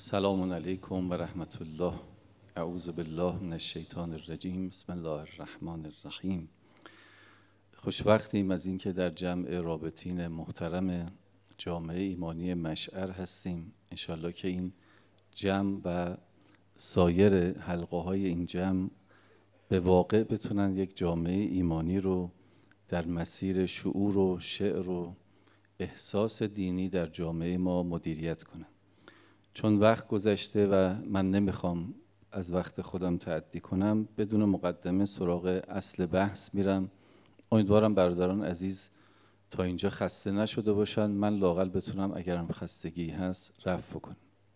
سلام علیکم و رحمت الله. اعوذ بالله من الشیطان الرجیم. بسم الله الرحمن الرحیم. خوشوقتیم از اینکه در جمع رابطین محترم جامعه ایمانی مشعر هستیم. انشالله که این جمع و سایر حلقه های این جمع به واقع بتونن یک جامعه ایمانی رو در مسیر شعور و شعر و احساس دینی در جامعه ما مدیریت کنن. چون وقت گذشته و من نمیخوام از وقت خودم تعدی کنم، بدون مقدمه سراغ اصل بحث میرم. امیدوارم برادران عزیز تا اینجا خسته نشده باشن، من لااقل بتونم اگرم خستگی هست رفع کنم.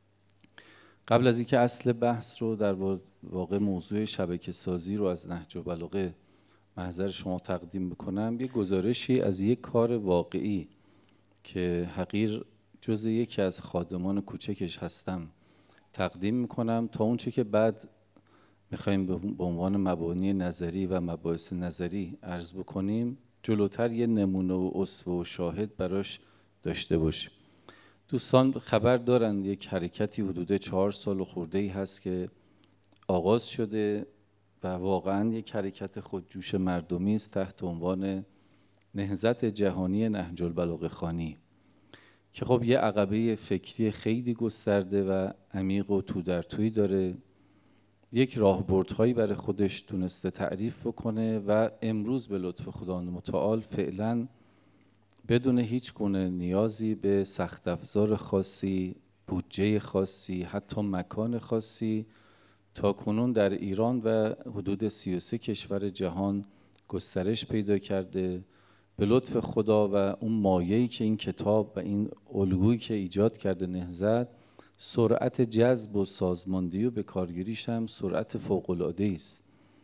قبل از اینکه اصل بحث رو در واقع موضوع شبکه سازی رو از نهج البلاغه محضر شما تقدیم بکنم، یه گزارشی از یک کار واقعی که حقیر جز یکی از خادمان کوچکش هستم تقدیم میکنم، تا اونچه که بعد میخواییم به عنوان مبانی نظری و مباحث نظری عرض بکنیم جلوتر یه نمونه و اسوه و شاهد براش داشته باشیم. دوستان خبر دارن یک حرکتی حدود 4 سال خورده‌ای هست که آغاز شده و واقعا یک حرکت خودجوش مردمی است تحت عنوان نهضت جهانی نهج البلاغه خوانی، که خب یه عقبه فکری خیلی گسترده و عمیق و تو در توی داره. یک راهبردهایی برای خودش تونسته تعریف بکنه و امروز به لطف خداوند متعال فعلا بدون هیچ گونه نیازی به سخت افزار خاصی، بودجه خاصی، حتی مکان خاصی، تا کنون در ایران و حدود 33 کشور جهان گسترش پیدا کرده. به لطف خدا و اون مایه‌ای که این کتاب و این الگویی که ایجاد کرده نهضت، سرعت جذب و سازماندهی و به کارگیریش هم سرعت فوق‌العاده‌ای است.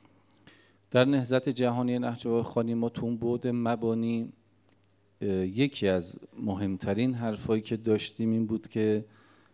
در نهضت جهانی نهج البلاغه خوانی ما تو اون بعد مبانی یکی از مهمترین حرفایی که داشتیم این بود که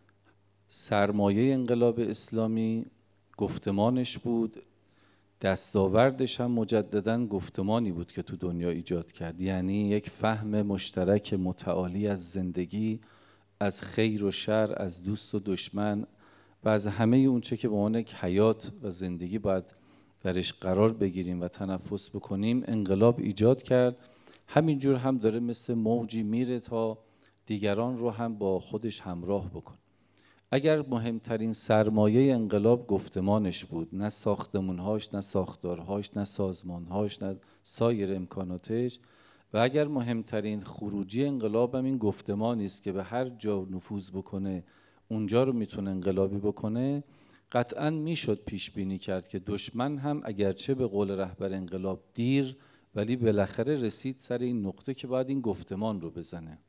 سرمایه انقلاب اسلامی گفتمانش بود، دستاوردش هم مجدداً گفتمانی بود که تو دنیا ایجاد کرد، یعنی یک فهم مشترک متعالی از زندگی، از خیر و شر، از دوست و دشمن و از همه اونچه که به عنوان یک حیات و زندگی باید درش قرار بگیریم و تنفس بکنیم انقلاب ایجاد کرد. همینجور هم داره مثل موجی میره تا دیگران رو هم با خودش همراه بکنه. اگر مهمترین سرمایه انقلاب گفتمانش بود، نه ساختمانهاش، نه ساختارهاش، نه سازمانهاش، نه سایر امکاناتش، و اگر مهمترین خروجی انقلاب هم این گفتمانی است که به هر جا نفوذ بکنه اونجا رو میتونه انقلابی بکنه، قطعاً میشد پیش بینی کرد که دشمن هم اگرچه به قول رهبر انقلاب دیر، ولی بالاخره رسید سر این نقطه که باید این گفتمان رو بزنه.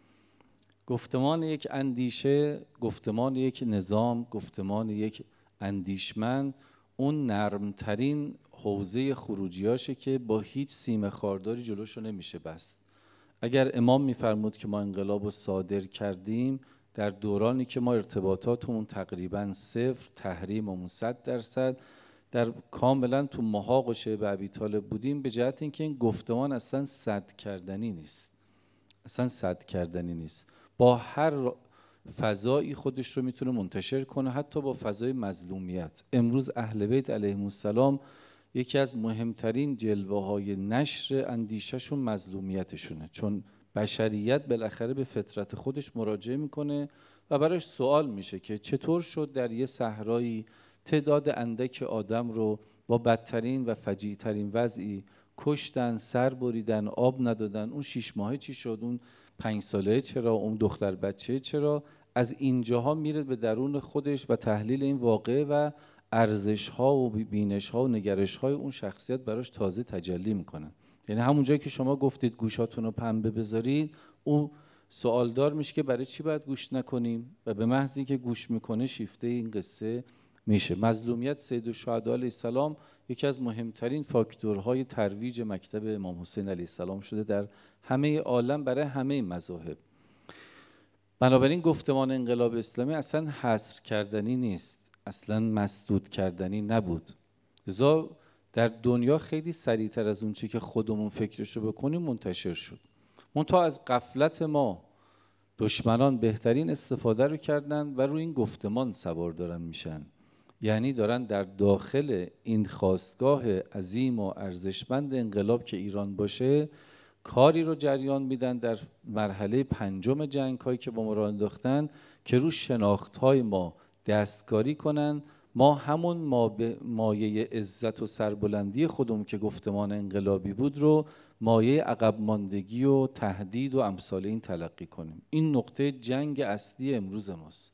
گفتمان یک اندیشه، گفتمان یک نظام، گفتمان یک اندیشمند، اون نرمترین حوزه خروجیاشه که با هیچ سیم خارداری جلوشو نمیشه بست. اگر امام میفرمود که ما انقلاب رو صادر کردیم در دورانی که ما ارتباطاتمون تقریباً صفر، تحریممون 100%، در کاملا تو محاق و شعب ابی طالب بودیم، به جهت اینکه این گفتمان اصلا سد کردنی نیست، اصلا سد کردنی نیست. با هر فضایی خودش رو میتونه منتشر کنه، حتی با فضای مظلومیت. امروز اهل بیت علیهم السلام یکی از مهمترین جلوه های نشر اندیشهشون مظلومیتشونه، چون بشریت بالاخره به فطرت خودش مراجعه میکنه و براش سوال میشه که چطور شد در یه صحرایی تعداد اندک آدم رو با بدترین و فجیع‌ترین وضعی کشتن، سر بریدن، آب ندادن. اون 6 ماهه چی شد؟ اون 5 ساله چرا؟ اون دختر بچه چرا؟ از اینجاها میره به درون خودش و تحلیل این واقعه و ارزش‌ها و بینش‌ها و نگرش‌های اون شخصیت براش تازه تجلی میکنن. یعنی همون جایی که شما گفتید گوشاتون رو پنبه بذارید، اون سوالدار میشه که برای چی باید گوش نکنیم، و به محض اینکه گوش میکنه شیفته این قصه میشه. مظلومیت سید الشهدا علیه السلام یکی از مهمترین فاکتورهای ترویج مکتب امام حسین علیه السلام شده در همه عالم برای همه مذاهب. بنابراین گفتمان انقلاب اسلامی اصلا حصر کردنی نیست، اصلا مسدود کردنی نبود. لذا در دنیا خیلی سریعتر از اون چی که خودمون فکرشو بکنیم منتشر شد. منتها از غفلت ما دشمنان بهترین استفاده رو کردن و روی این گفتمان سوار دارن میشن. یعنی دارن در داخل این خاستگاه عظیم و ارزشمند انقلاب که ایران باشه کاری رو جریان میدن در مرحله 5 جنگ هایی که با ما راه انداختن که رو شناخت های ما دستکاری کنن. ما همون مایه عزت و سربلندی خودمون که گفتمان انقلابی بود رو مایه عقب ماندگی و تهدید و امثال این تلقی کنیم. این نقطه جنگ اصلی امروز ماست.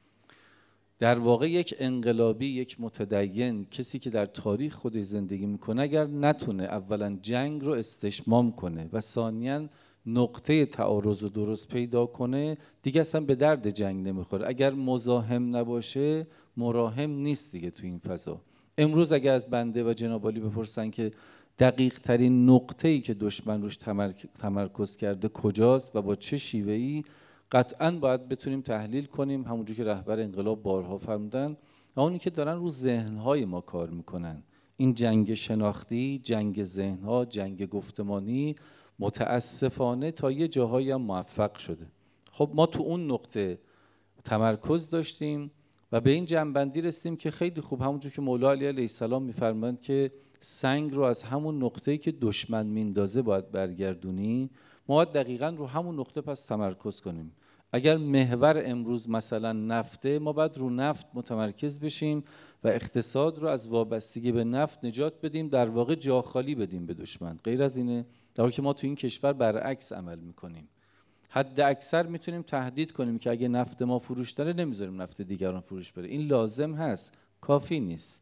در واقع یک انقلابی، یک متدین، کسی که در تاریخ خودش زندگی میکنه اگر نتونه اولا جنگ رو استشمام کنه و ثانیاً نقطه تعارض رو درست پیدا کنه دیگه اصلا به درد جنگ نمیخوره. اگر مزاحم نباشه مراهم نیست دیگه تو این فضا. امروز اگر از بنده و جناب عالی بپرسن که دقیق ترین نقطه‌ای که دشمن روش تمرکز کرده کجاست و با چه شیوه‌ای، قطعاً باید بتونیم تحلیل کنیم همونجور که رهبر انقلاب بارها فرمودن و اونی که دارن رو ذهن‌های ما کار میکنن. این جنگ شناختی، جنگ ذهن‌ها، جنگ گفتمانی متاسفانه تا یه جاهایی هم موفق شده. خب ما تو اون نقطه تمرکز داشتیم و به این جنبندی رسیدیم که خیلی خوب همونجور که مولا علی علیه السلام میفرمایند که سنگ رو از همون نقطه‌ای که دشمن میندازه باید برگردونی. ما باید دقیقاً رو همون نقطه پس تمرکز کنیم. اگر محور امروز مثلا نفته، ما باید رو نفت متمرکز بشیم و اقتصاد رو از وابستگی به نفت نجات بدیم، در واقع جا خالی بدیم به دشمن. غیر از اینه، در حالی که ما تو این کشور برعکس عمل میکنیم. حد اکثر میتونیم تهدید کنیم که اگه نفت ما فروش داره نمیذاریم نفت دیگران فروش بره. این لازم هست، کافی نیست.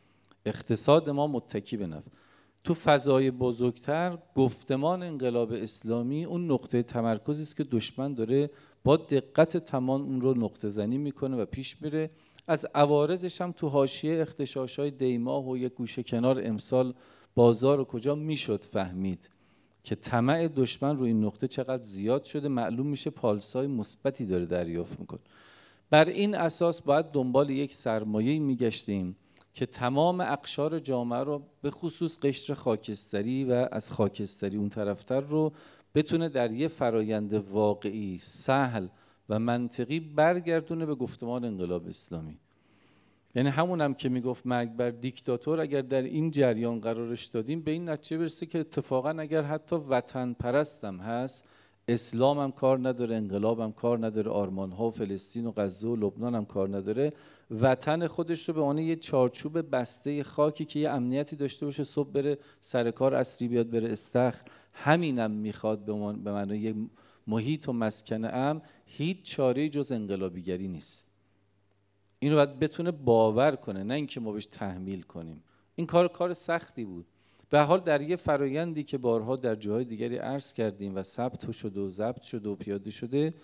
اقتصاد ما متکی به نفت. تو فضای بزرگتر گفتمان انقلاب اسلامی اون نقطه تمرکزی است که دشمن داره با دقت تمام اون رو نقطه زنی میکنه و پیش میره. از عوارضش هم تو حاشیه اغتشاش‌های دیماه و یک گوشه کنار امسال بازار و کجا میشد فهمید که طمع دشمن رو این نقطه چقدر زیاد شده. معلوم میشه پالسای مثبتی داره دریافت میکنه. بر این اساس باید دنبال یک سرمایه‌ای میگشتیم که تمام اقشار جامعه رو به خصوص قشر خاکستری و از خاکستری اون طرفتر رو بتونه در یه فرایند واقعی، سهل و منطقی برگردونه به گفتمان انقلاب اسلامی. یعنی همونم که میگفت مرگ بر دیکتاتور، اگر در این جریان قرارش دادیم به این نتیجه برسه که اتفاقا اگر حتی وطن پرستم هست، اسلام هم کار نداره، انقلاب هم کار نداره، آرمان ها و فلسطین و غزه و لبنان هم کار نداره، وطن خودش رو به عنوان یه چارچوب بسته خاکی که یه امنیتی داشته باشه، صبح بره سر کار، عصری بیاد بره استخر، همینم میخواد به معنای محیط و مسکن امن، هیچ چاره‌ای جز انقلابیگری نیست. این رو باید بتونه باور کنه، نه اینکه ما بهش تحمیل کنیم. این کار سختی بود. به حال در یه فرایندی که بارها در جاهای دیگری عرض کردیم و ثبت شده و ضبط شده و پیاده شده،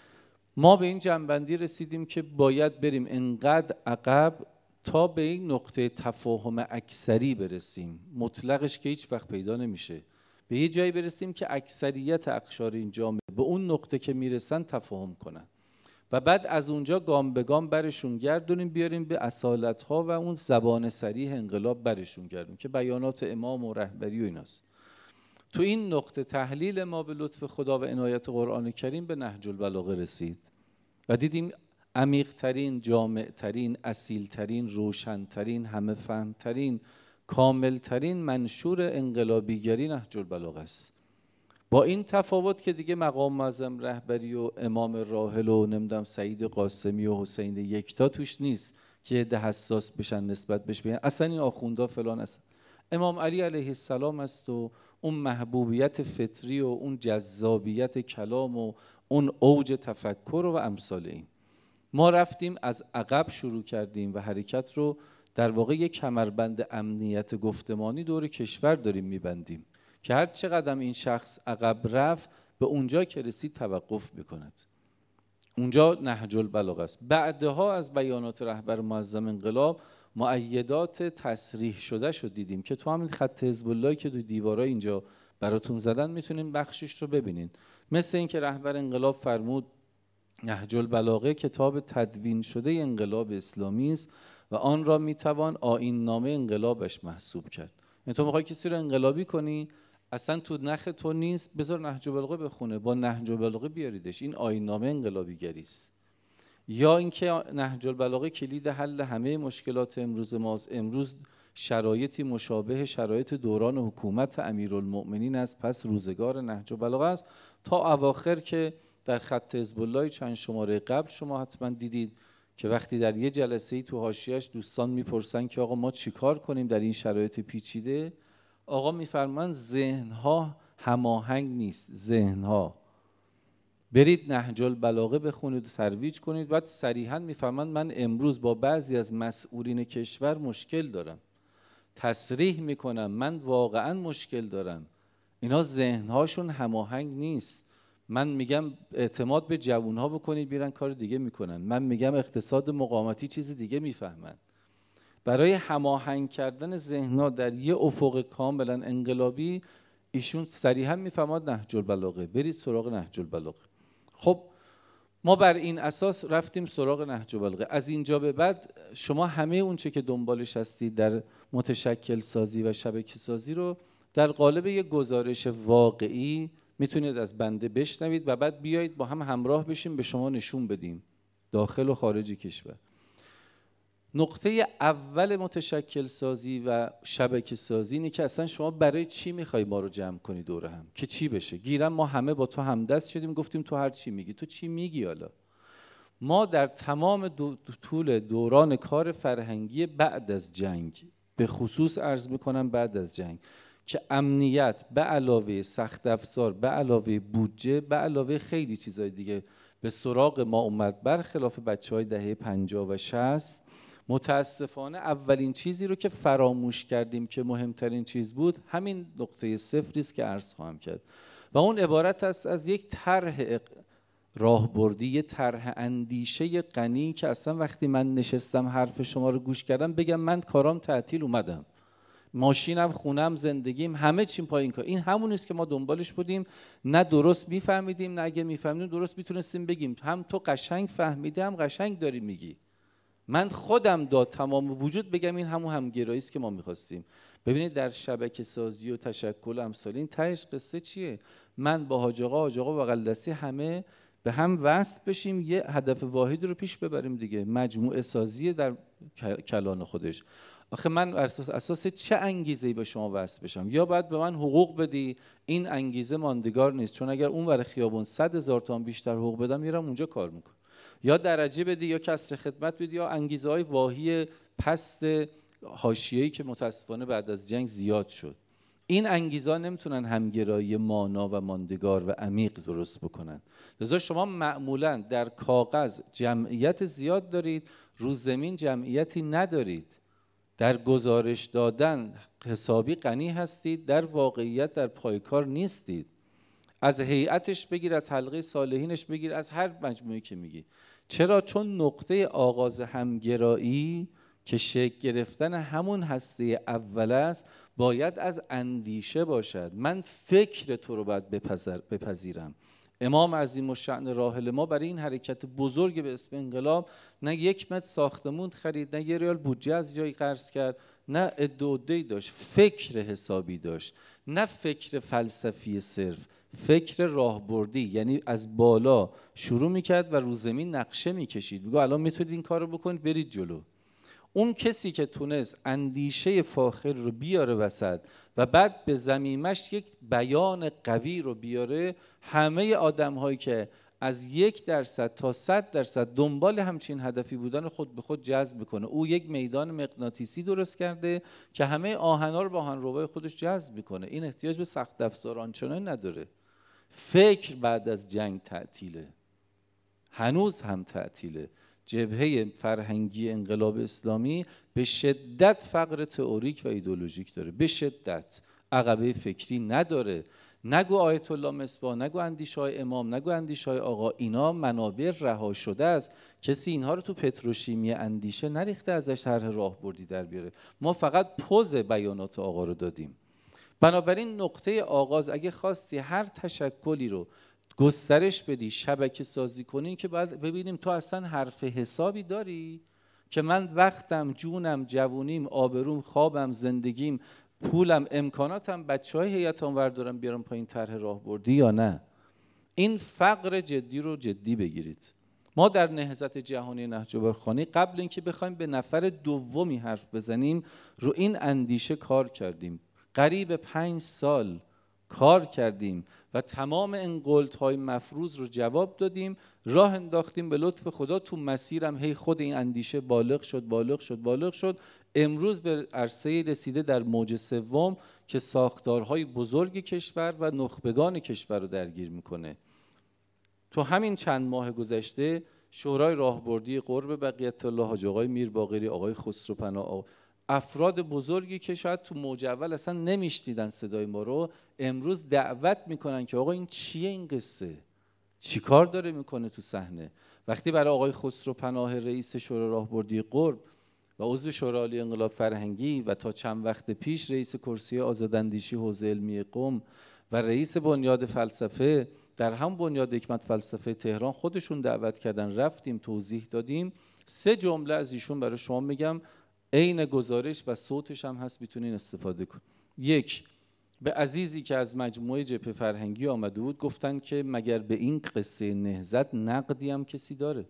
ما به این جنبندی رسیدیم که باید بریم انقدر عقب تا به این نقطه تفاهم اکثری برسیم. مطلقش که هیچ وقت پیدا نمیشه. به یه جایی برسیم که اکثریت اقشار این جامعه به اون نقطه که میرسن تفاهم کنن و بعد از اونجا گام به گام برشون گردونیم، بیاریم به اصالت‌ها و اون زبان صریح انقلاب برشون گردونیم که بیانات امام و رهبری و ایناست. تو این نقطه تحلیل ما به لطف خدا و عنایت قرآن کریم به نهج البلاغه رسید و دیدیم عمیق‌ترین، جامع‌ترین، اصیل‌ترین، روشن‌ترین، همه فهم‌ترین، کامل‌ترین منشور انقلابیگری نهج البلاغه است. با این تفاوت که دیگه مقام معظم رهبری و امام راحل و نمیدونم سعید قاسمی و حسین یکتا توش نیست که ده حساس بشن نسبت بهش بگن اصلا این آخوندا فلان است. امام علی علیه السلام است و اون محبوبیت فطری و اون جذابیت کلام و اون اوج تفکر و امثال این. ما رفتیم از عقب شروع کردیم و حرکت رو در واقع یک کمربند امنیت گفتمانی دور کشور داریم میبندیم که هر چقدر این شخص عقب رفت به اونجا که رسید توقف بکند. اونجا نهج البلاغه است. بعدها از بیانات رهبر معظم انقلاب مؤیدات تصریح شده شد دیدیم که تو همین خط حزب الله که دو دیوارای اینجا براتون زدن میتونین بخشش رو ببینین. مثل این که رهبر انقلاب فرمود نهج البلاغه کتاب تدوین شده انقلاب اسلامی است و آن را میتوان آیین نامه انقلابش محسوب کرد. یعنی تو میخوای کسی رو انقلابی کنی، اصلا تو نخ تو نیست، بذار نهج البلاغه بخونه، با نهج البلاغه بیاریدش. این آیین‌نامه انقلابیگری است. یا اینکه نهج البلاغه کلید حل همه مشکلات امروز ماست. امروز شرایطی مشابه شرایط دوران حکومت امیرالمؤمنین است، پس روزگار نهج البلاغه است. تا اواخر که در خط حزب الله چند شماره قبل شما حتما دیدید که وقتی در یه جلسه‌ای تو حاشیه‌اش دوستان میپرسن که آقا ما چیکار کنیم در این شرایط پیچیده، آقا میفرمان ذهن‌ها هماهنگ نیست. ذهن‌ها برید نهج البلاغه بخونید و ترویج کنید. بعد صریحاً میفرمان من امروز با بعضی از مسئولین کشور مشکل دارم، تصریح میکنم من واقعاً مشکل دارم، اینا ذهن‌هاشون هماهنگ نیست. من میگم اعتماد به جوان‌ها بکنید، بیرن کار دیگه میکنن. من میگم اقتصاد مقاومتی چیز دیگه میفهمن. برای هماهنگ کردن ذهن‌ها در یه افق کاملا انقلابی ایشون صریحاً میفرماد نهج البلاغه، برید سراغ نهج البلاغه. خب ما بر این اساس رفتیم سراغ نهج البلاغه. از اینجا به بعد شما همه اون چه که دنبالش هستید در متشکل سازی و شبکه سازی رو در قالب یک گزارش واقعی میتونید از بنده بشنوید و بعد بیایید با هم همراه بشیم به شما نشون بدیم داخل و خارج کشور. نقطه اول متشکل سازی و شبکه سازی اینه که اصلا شما برای چی میخوای ما رو جمع کنی دور هم که چی بشه؟ گیرم ما همه با تو همدست شدیم، گفتیم تو هر چی میگی. تو چی میگی؟ حالا ما در تمام طول دوران کار فرهنگی بعد از جنگ، به خصوص عرض میکنم بعد از جنگ، که امنیت به علاوه سخت افزار، به علاوه بودجه، به علاوه خیلی چیزای دیگه به سراغ ما اومد، برخلاف بچهای دهه 50 و 60. متاسفانه اولین چیزی رو که فراموش کردیم که مهمترین چیز بود همین نقطه صفری است که عرض خواهم کرد و اون عبارت است از یک طرح راهبردی، یک طرح اندیشه غنی که اصلا وقتی من نشستم حرف شما رو گوش کردم بگم من کارام تعطیل اومدم، ماشینم، خونم، زندگیم، همه چیم پایین کار. این همون است که ما دنبالش بودیم، نه درست میفهمیدیم، نه اگه میفهمیدیم درست میتونستیم بگیم. هم تو قشنگ فهمیدی، هم قشنگ داری میگی. من خودم داد تمام وجود بگم این همون همگرایی است که ما می‌خواستیم. ببینید در شبکه سازی و تشکل امثال این تهش قصه چیه؟ من با حاج آقا بغل دستی همه به هم وصل بشیم، یه هدف واحد رو پیش ببریم دیگه. مجموعه سازی در کلان خودش. آخه من اساس چه انگیزه‌ای به شما وصل بشم؟ یا باید به من حقوق بدی، این انگیزه ماندگار نیست، چون اگر اون ور خیابون 100,000 تومان بیشتر حقوق بدم میرم اونجا کار میکنم. یا درجه بدی، یا کسر خدمت بدی، یا انگیزه‌های واهی پست حاشیه‌ای که متاسفانه بعد از جنگ زیاد شد. این انگیزه‌ها نمیتونن همگرایی مانا و ماندگار و عمیق درست بکنن. لذا شما معمولاً در کاغذ جمعیت زیاد دارید، رو زمین جمعیتی ندارید. در گزارش دادن حسابی غنی هستید، در واقعیت در پایکار نیستید. از هیئتش بگیر، از حلقه صالحینش بگیر، از هر مجموعی که میگی. چرا؟ چون نقطه آغاز همگرایی که شکل گرفتن همون هسته اول است باید از اندیشه باشد. من فکر تو رو باید بپذیرم. امام عظیم الشأن راحل ما برای این حرکت بزرگ به اسم انقلاب نه 1 متر ساختمون خرید، نه 1 ریال بودجه از جایی قرض کرد، نه عده‌ای داشت، فکر حسابی داشت، نه فکر فلسفی صرف، فکر راهبردی. یعنی از بالا شروع میکرد و رو زمین نقشه میکشید، میگه الان میتونید این کار رو بکنید، برید جلو. اون کسی که تونست اندیشه فاخر رو بیاره وسط و بعد به ضمیمش یک بیان قوی رو بیاره، همه آدم‌هایی که از 1% تا 100% دنبال همچین هدفی بودن خود به خود جذب میکنه. او یک میدان مغناطیسی درست کرده که همه آهنا رو با آهنربای خودش جذب میکنه. این احتیاج به سخت افزار آنچنانی نداره. فکر بعد از جنگ تعطیله، هنوز هم تعطیله. جبهه فرهنگی انقلاب اسلامی به شدت فقر تئوریک و ایدئولوژیک داره، به شدت عقبه فکری نداره. نگو آیت الله مصباح، نگو اندیشه‌های امام، نگو اندیشه‌های آقا، اینا منابع رها شده است. کسی اینها رو تو پتروشیمی اندیشه نریخته ازش طرح راهبردی در بیاره. ما فقط پوز بیانات آقا رو دادیم. بنابراین نقطه آغاز اگه خواستی هر تشکلی رو گسترش بدی، شبکه سازی کنی، که باید ببینیم تو اصلا حرف حسابی داری که من وقتم، جونم، جوونیم، آبروم، خوابم، زندگیم، پولم امکاناتم بچهای هیئتم وردارم بیارم پایین طرح راهبردی یا نه. این فقر جدی رو جدی بگیرید. ما در نهضت جهانی نهج باغبانی قبل اینکه بخوایم به نفر دومی حرف بزنیم رو این اندیشه کار کردیم. قریب 5 سال کار کردیم و تمام این قلت‌های مفروض رو جواب دادیم، راه انداختیم. به لطف خدا تو مسیرم هی خود این اندیشه بالغ شد. امروز به عرصه رسیده در موج سوم که ساختارهای بزرگ کشور و نخبگان کشور رو درگیر میکنه. تو همین چند ماه گذشته شورای راهبردی قرب بقیت الله، حاج آقای میر باقری، آقای خسرو پناه، افراد بزرگی که شاید تو موج اول اصلا نمیشنیدن صدای ما رو، امروز دعوت میکنن که آقا این چیه، این قصه چی کار داره میکنه تو صحنه. وقتی برای آقای خسرو پناه رئیس شورای راهبردی قرب و عضو شورای عالی انقلاب فرهنگی و تا چند وقت پیش رئیس کرسی آزاداندیشی حوزه علمی قم و رئیس بنیاد فلسفه در هم بنیاد حکمت فلسفه تهران خودشون دعوت کردن، رفتیم توضیح دادیم. 3 جمله از ایشون برای شما میگم، عین گزارش و صوتش هم هست، میتونین استفاده کن. 1، به عزیزی که از مجموعه جبهه فرهنگی آمده بود گفتن که مگر به این قصه نهضت نقدی هم کسی داره؟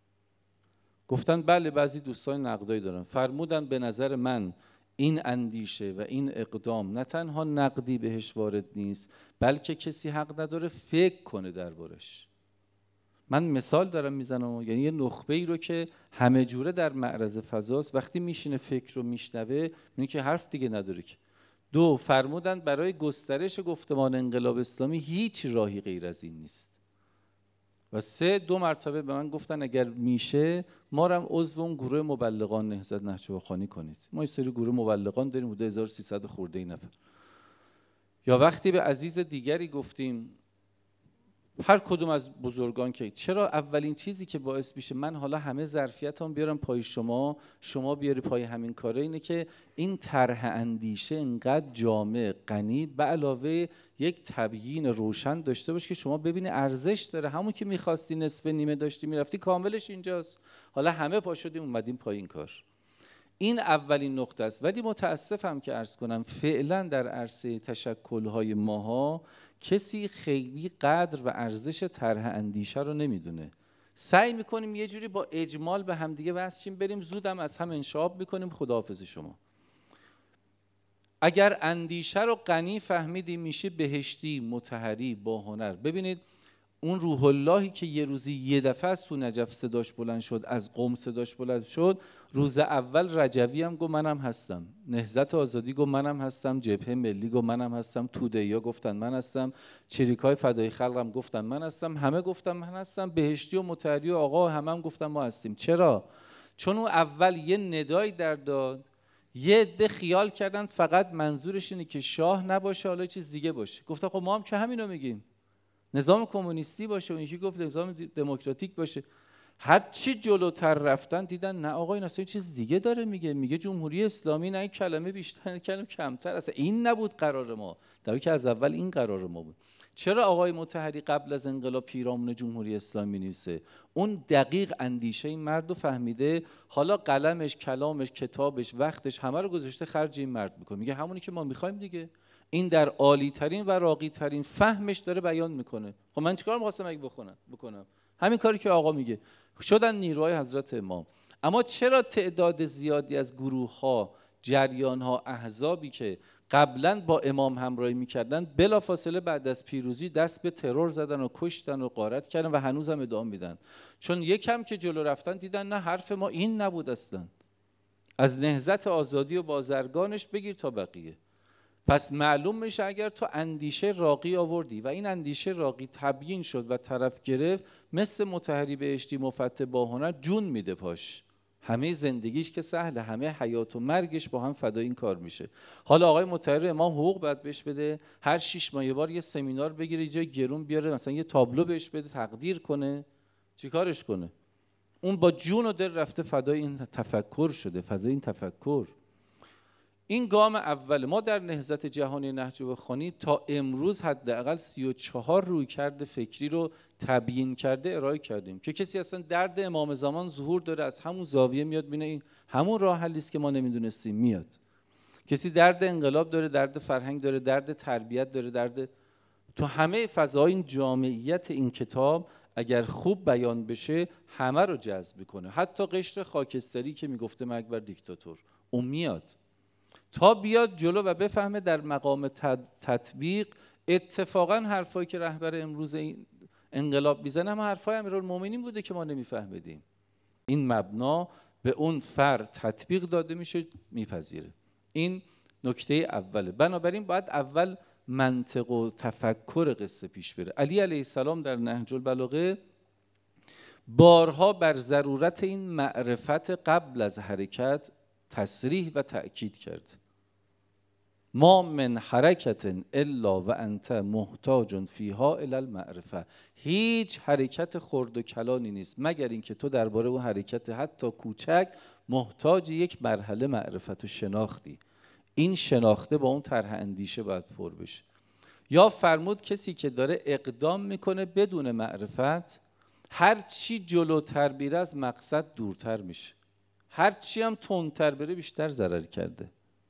گفتن بله، بعضی دوستان نقدایی دارن. فرمودن به نظر من این اندیشه و این اقدام نه تنها نقدی بهش وارد نیست، بلکه کسی حق نداره فکر کنه دربارش. من مثال دارم میزنم، یعنی یه نخبه‌ای رو که همه جوره در معرض فضاست، وقتی میشینه فکر رو میشنوه میبینه که حرف دیگه نداره که. 2، فرمودن برای گسترش گفتمان انقلاب اسلامی هیچ راهی غیر از این نیست. و 3، 2 مرتبه به من گفتن اگر میشه ما رو هم عضو اون گروه مبلغان نهضت نهج باغبانی کنید. ما یه سری گروه مبلغان داریم حدود 1300 خورده ای نفر. یا وقتی به عزیز دیگری گفتیم، هر کدوم از بزرگان که چرا اولین چیزی که باعث میشه من حالا همه ظرفیتام بیارم پای شما بیاری پای همین کاره، اینه که این طرح اندیشه اینقدر جامع، غنی، به علاوه یک تبیین روشن داشته باشه که شما ببینی ارزش داره. همون که میخواستی نصف نیمه داشتی میرفتی، کاملش اینجاست. حالا همه پا شدیم اومدیم پای این کار. این اولین نقطه است. ولی متاسفم که عرض کنم فعلا در عرصه تشکل‌های ماها کسی خیلی قدر و ارزش طرح اندیشه رو نمیدونه. سعی میکنیم یه جوری با اجمال به همدیگه وصلیم، بریم زودم از هم انشاب میکنیم، خداحافظ شما. اگر اندیشه رو غنی فهمیدیم میشه بهشتی، مطهری، با هنر. ببینید اون روح اللهی که یه روزی یه دفعه از تو نجف صداش بلند شد، از قم صداش بلند شد، روز اول رجوی هم گفت منم هستم، نهضت آزادی گفت منم هستم، جبهه ملی گفت منم هستم، توده‌ایا گفتن من هستم، چریکای فدای خلقم گفتن من هستم، همه گفتن من هستم، بهشتی و مطهری و آقا هم گفتن ما هستیم. چرا؟ چون اون اول یه ندایی در داد، یه عده خیال کردن فقط منظورش اینه که شاه نباشه، حالا چیز دیگه باشه. گفتن خب ما هم که همینو میگیم، نظام کمونیستی باشه، اون یکی گفت نظام دموکراتیک باشه. هر چی جلوتر رفتن دیدن نه آقا این اصلا چیز دیگه داره میگه جمهوری اسلامی، نه این کلمه بیشتر نه کلمه کمتر، اصلا این نبود قرار ما، در حالی که از اول این قرار ما بود. چرا آقای مطهری قبل از انقلاب پیرامون جمهوری اسلامی نویسه؟ اون دقیق اندیشه این مرد رو فهمیده، حالا قلمش، کلامش، کتابش، وقتش همه رو گذاشته خرج این مرد میکنه، میگه همونی که ما میخوایم دیگه. این در عالی ترین و راقی ترین فهمش داره بیان میکنه. خب من چیکار می‌خواستم اگه بکنم همین کاری که آقا میگه. شدن نیروهای حضرت امام. اما چرا تعداد زیادی از گروه‌ها، جریان‌ها، احزابی که قبلا با امام همراهی میکردن بلافاصله بعد از پیروزی دست به ترور زدن و کشتن و غارت کردن و هنوز هم ادامه میدن؟ چون یکم که جلو رفتن دیدن نه حرف ما این نبود اصلا. از نهضت آزادی و بازرگانش بگیر تا بقیه. پس معلوم میشه اگر تو اندیشه راقی آوردی و این اندیشه راقی تبیین شد و طرف گرفت، مثل مطهری بهشتی مفتح با هنر جون میده پاش، همه زندگیش که سهله، همه حیات و مرگش با هم فدای این کار میشه. حالا آقای مطهری امام حقوق باید بهش بده، هر 6 ماه یه بار یه سمینار بگیره، یه جای گرون بیاره، مثلا یه تابلو بهش بده تقدیر کنه، چیکارش کنه؟ اون با جون و دل رفته فدای این تفکر شده، فدای این تفکر. این گام اول ما در نهضت جهانی نهج باغبانی تا امروز حداقل 34 رویکرد فکری رو تبیین کرده ارائه کردیم که کسی اصلا درد امام زمان ظهور داره، از همون زاویه میاد بینه این همون راه حلی است که ما نمیدونستیم میاد. کسی درد انقلاب داره، درد فرهنگ داره، درد تربیت داره، درد تو همه فضای این جامعیت این کتاب اگر خوب بیان بشه همه رو جذب کنه. حتی قشر خاکستری که میگفته مرگ بر دیکتاتور اون میاد تا بیاد جلو و بفهمه در مقام تطبیق اتفاقا حرفایی که رهبر امروز این انقلاب میزنه هم حرفای امیرالمومنین بوده که ما نمیفهمیدیم. این مبنا به اون فرد تطبیق داده میشه، میپذیره. این نکته اوله. بنابراین باید اول منطق و تفکر قصه پیش بره. علی علیه السلام در نهج البلاغه بارها بر ضرورت این معرفت قبل از حرکت تصریح و تأکید کرد. ما من حرکت الا و انت محتاج فیها الی المعرفه. هیچ حرکت خرد و کلانی نیست مگر اینکه تو درباره اون حرکت حتی کوچک محتاج یک مرحله معرفت و شناختی. این شناخته با اون طرح اندیشه باید پر بشه. یا فرمود کسی که داره اقدام میکنه بدون معرفت هر چی جلوتر بیره از مقصد دورتر میشه، هر چی هم تندتر بره بیشتر ضرر کرده.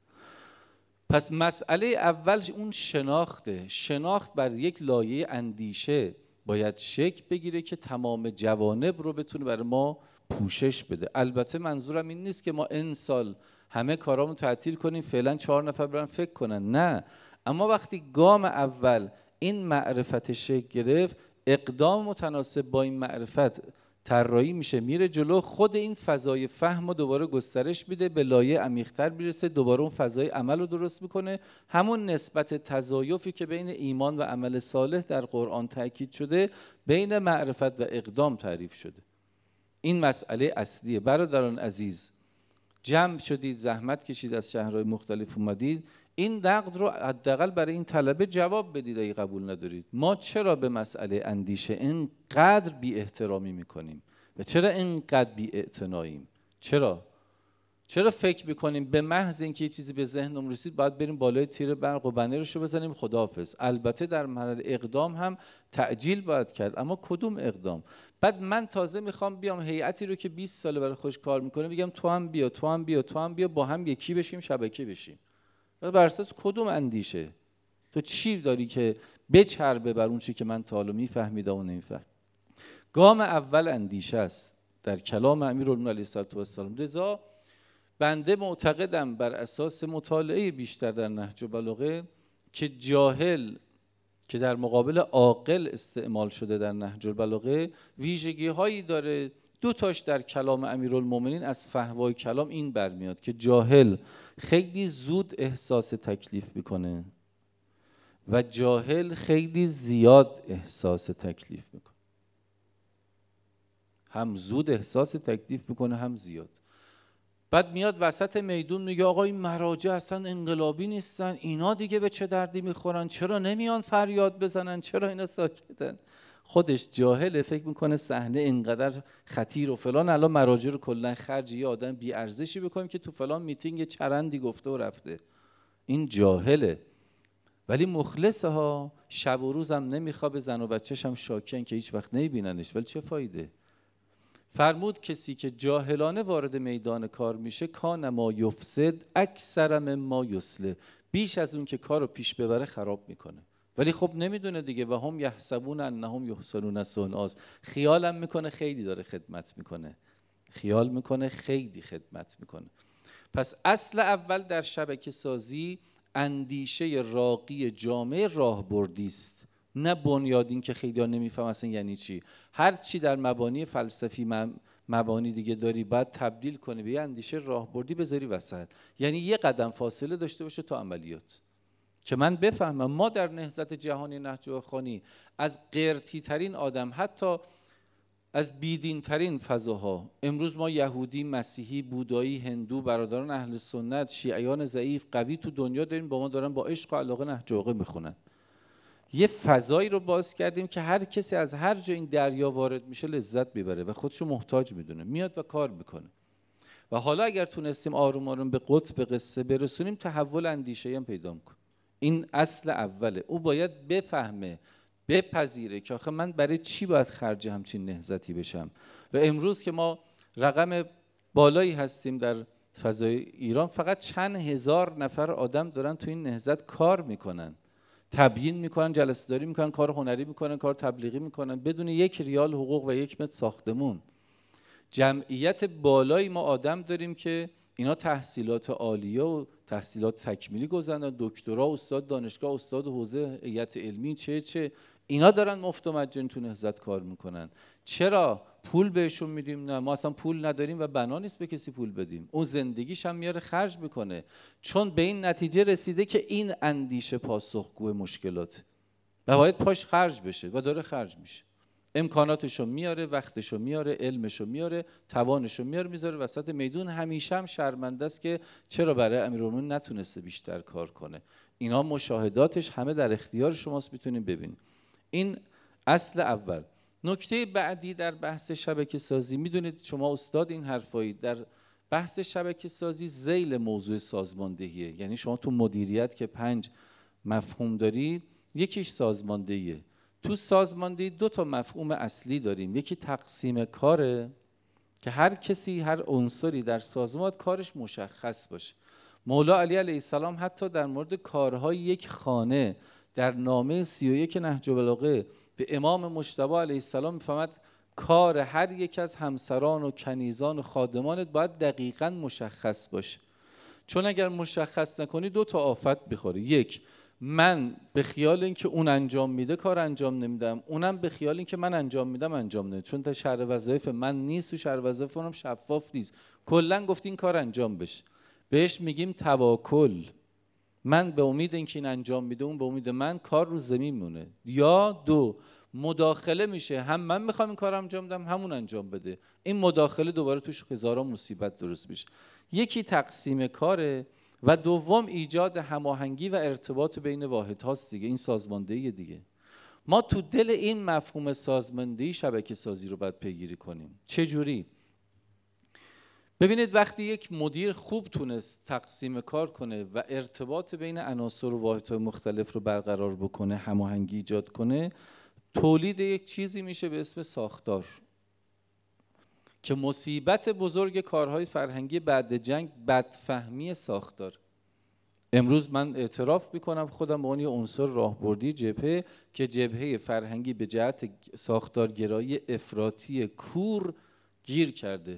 پس مسئله اول اون شناخته. شناخت بر یک لایه اندیشه باید شکل بگیره که تمام جوانب رو بتونه برای ما پوشش بده. البته منظورم این نیست که ما این سال همه کارامو تعطیل کنیم فعلا 4 نفر برن فکر کنن، نه. اما وقتی گام اول این معرفت شکل گرفت، اقدام متناسب با این معرفت طراحی میشه، میره جلو، خود این فضای فهم رو دوباره گسترش میده، به لایه عمیق‌تر میرسه، دوباره اون فضای عمل رو درست میکنه. همون نسبت تضایفی که بین ایمان و عمل صالح در قرآن تاکید شده بین معرفت و اقدام تعریف شده. این مسئله اصلیه. برادران عزیز، جمع شدید، زحمت کشید، از شهرهای مختلف اومدید، این نقد رو حداقل برای این طلبه جواب بدید اگه قبول ندارید. ما چرا به مسئله اندیشه اینقدر بی احترامی میکنیم و چرا اینقدر بی اعتناییم؟ چرا فکر میکنیم به محض اینکه یه چیزی به ذهنمون رسید باید بریم بالای تیر برق و بنرشو بزنیم خداحافظ؟ البته در مرحله اقدام هم تعجیل باید کرد، اما کدوم اقدام؟ بعد من تازه میخوام بیام هیئتی رو که 20 ساله برای خودش کار میکنه بگم تو هم بیا با هم یکی بشیم، شبکه بشیم. بر اساس کدوم اندیشه؟ تو چی داری که بچربه بر اون چی که من تا حالا میفهمیدم و نمیفهم؟ گام اول اندیشه است در کلام امیرالمومنین علیه السلام. لذا بنده معتقدم بر اساس مطالعه بیشتر در نهج البلاغه که جاهل که در مقابل عاقل استعمال شده در نهج البلاغه ویژگی هایی داره. 2 تاش در کلام امیرالمومنین از فحوای کلام این برمیاد که جاهل خیلی زود احساس تکلیف میکنه و جاهل خیلی زیاد احساس تکلیف میکنه. هم زود احساس تکلیف میکنه هم زیاد. بعد میاد وسط میدون میگه آقا این مراجع اصلا انقلابی نیستن، اینا دیگه به چه دردی میخورن، چرا نمیان فریاد بزنن، چرا اینا ساکتن؟ خودش جاهله، فکر میکنه صحنه اینقدر خطیر و فلان، الان مراجع رو کلا خرج یه آدم بی ارزشی بکنیم که تو فلان میتینگ چرندی گفته و رفته. این جاهله. ولی مخلصه ها، شب و روزم نمیخوابه، زن و بچه‌ش هم شاکن که هیچ وقت نمیبیننش، ولی چه فایده؟ فرمود کسی که جاهلانه وارد میدان کار میشه کان ما یفسد اکثر مما یصلح، بیش از اون که کارو پیش ببره خراب میکنه. ولی خب نمیدونه دیگه. و هم یحسبون انهم یحسنون صنعا، خیالم میکنه خیلی داره خدمت میکنه، خیال میکنه خیلی خدمت میکنه. پس اصل اول در شبکه سازی اندیشه راقی جامعه راهبردی است، نه بنیادین که خیلی ها نمیفهم اصلا یعنی چی. هر چی در مبانی فلسفی مبانی دیگه داری باید تبدیل کنی به یه اندیشه راهبردی بذاری وسط، یعنی یه قدم فاصله داشته باشه تا عملیات، که من بفهمم ما در نهضت جهانی نهج اخوانی از قرتی ترین آدم، حتی از بیدین ترین فضاها، امروز ما یهودی، مسیحی، بودایی، هندو، برادران اهل سنت، شیعیان ضعیف، قوی تو دنیا داریم، با ما دارن با عشق و علاقه نهج اخوانی میخونن. یه فضایی رو باز کردیم که هر کسی از هر جا این دریا وارد میشه لذت میبره و خودشو محتاج میدونه، میاد و کار میکنه. و حالا اگر تونستیم آروم آروم به قطب قصه برسونیم، تحول اندیشه‌ای هم پیدا میکنه. این اصل اوله. او باید بفهمه، بپذیره که آخه من برای چی باید خرج همچین نهضتی بشم. و امروز که ما رقم بالایی هستیم در فضای ایران فقط چند هزار نفر آدم دارن تو این نهضت کار میکنن، تبیین میکنن، جلسه داری میکنن، کار هنری میکنن، کار تبلیغی میکنن، بدون 1 ریال حقوق و 1 متر ساختمون. جمعیت بالایی ما آدم داریم که اینا تحصیلات عالیه و تحصیلات تکمیلی گذروندن، دکترا، استاد دانشگاه، استاد حوزه، هیئت علمی، چه اینا دارن مفت و مجانی تو نهضت کار میکنن. چرا؟ پول بهشون میدیم؟ نه، ما اصلا پول نداریم و بنا نیست به کسی پول بدیم. اون زندگیش هم میاره خرج میکنه، چون به این نتیجه رسیده که این اندیشه پاسخگو مشکلات و باید پاش خرج بشه و داره خرج میشه. امکاناتشو میاره، وقتشو میاره، علمشو میاره، توانشو میاره، میذاره وسط میدون. همیشه هم شرمنده است که چرا برای امیرالمومنین نتونسته بیشتر کار کنه. اینا مشاهداتش همه در اختیار شماست، میتونین ببینید. این اصل اول. نکته بعدی در بحث شبکه سازی، میدونید شما استاد این حرفایی، در بحث شبکه سازی ذیل موضوع سازماندهیه. یعنی شما تو مدیریت که 5 مفهوم دارید، یکیش سازماندهیه. تو سازماندهی 2 تا مفهوم اصلی داریم. یکی تقسیم کاره که هر کسی، هر عنصری در سازمان کارش مشخص باشه. مولا علی علیه السلام حتی در مورد کارهای یک خانه در نامه 31 نهج البلاغه به امام مجتبی علیه السلام میفهمد کار هر یک از همسران و کنیزان و خادمانت باید دقیقاً مشخص باشه، چون اگر مشخص نکنی 2 تا آفت بخوری. یک، من به خیال اینکه اون انجام میده کار انجام نمیدم، اونم به خیال اینکه من انجام میدم انجام نمیده، چون تا شرح وظایف من نیست و شرح وظایف اونم شفاف نیست. کلا گفت این کار انجام بشه، بهش میگیم تواکل. من به امید اینکه این انجام میده، اون به امید من، کار رو زمین مونه. یا 2، مداخله میشه، هم من میخوام این کار انجام بدم همون انجام بده. این مداخله دوباره توش هزاران مصیبت درست میشه. یکی تقسیم کاره و دوم ایجاد هماهنگی و ارتباط بین واحدهاست دیگه. این سازماندهی دیگه. ما تو دل این مفهوم سازماندهی شبکه سازی رو باید پیگیری کنیم. چه جوری؟ ببینید وقتی یک مدیر خوب تونست تقسیم کار کنه و ارتباط بین عناصر و واحدهای مختلف رو برقرار بکنه، هماهنگی ایجاد کنه، تولید یک چیزی میشه به اسم ساختار که مصیبت بزرگ کارهای فرهنگی بعد جنگ بدفهمی ساختار. امروز من اعتراف میکنم خودم به عنوان عنصر راهبردی جبهه که جبهه فرهنگی به جهت ساختارگرایی افراطی کور گیر کرده.